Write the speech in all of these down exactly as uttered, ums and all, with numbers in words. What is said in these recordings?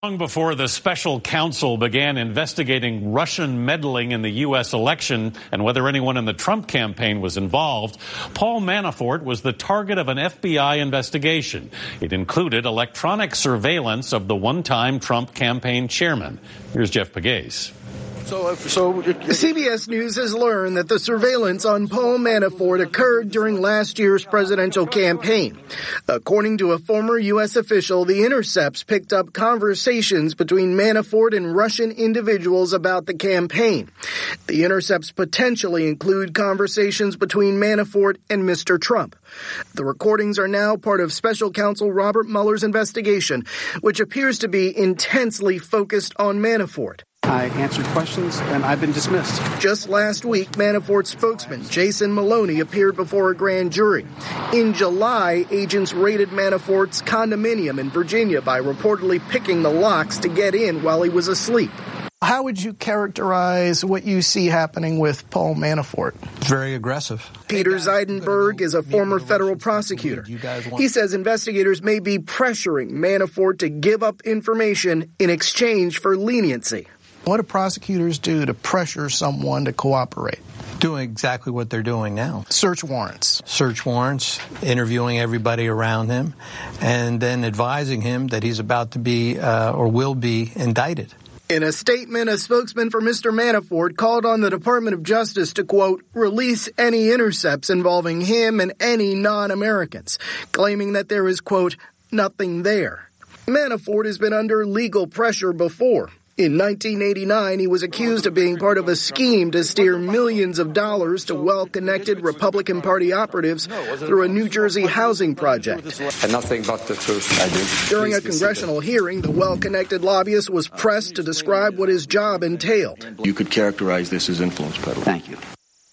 Long before the special counsel began investigating Russian meddling in the U S election and whether anyone in the Trump campaign was involved, Paul Manafort was the target of an F B I investigation. It included electronic surveillance of the one-time Trump campaign chairman. Here's Jeff Pegues. So, so C B S News has learned that the surveillance on Paul Manafort occurred during last year's presidential campaign. According to a former U S official, the intercepts picked up conversations between Manafort and Russian individuals about the campaign. The intercepts potentially include conversations between Manafort and Mister Trump. The recordings are now part of special counsel Robert Mueller's investigation, which appears to be intensely focused on Manafort. I answered questions, and I've been dismissed. Just last week, Manafort's spokesman, Jason Maloney, appeared before a grand jury. In July, agents raided Manafort's condominium in Virginia by reportedly picking the locks to get in while he was asleep. How would you characterize what you see happening with Paul Manafort? Very aggressive. Peter Zeidenberg is a former federal prosecutor. He says investigators may be pressuring Manafort to give up information in exchange for leniency. What do prosecutors do to pressure someone to cooperate? Doing exactly what they're doing now. Search warrants. Search warrants, interviewing everybody around him, and then advising him that he's about to be uh, or will be indicted. In a statement, a spokesman for Mister Manafort called on the Department of Justice to, quote, release any intercepts involving him and any non-Americans, claiming that there is, quote, nothing there. Manafort has been under legal pressure before. In nineteen eighty-nine, he was accused of being part of a scheme to steer millions of dollars to well-connected Republican Party operatives through a New Jersey housing project. And nothing but the truth. I do. During a congressional hearing, the well-connected lobbyist was pressed to describe what his job entailed. You could characterize this as influence peddling. Thank you.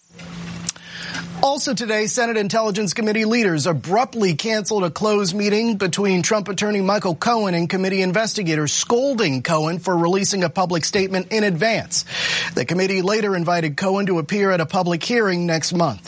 Also today, Senate Intelligence Committee leaders abruptly canceled a closed meeting between Trump attorney Michael Cohen and committee investigators, scolding Cohen for releasing a public statement in advance. The committee later invited Cohen to appear at a public hearing next month.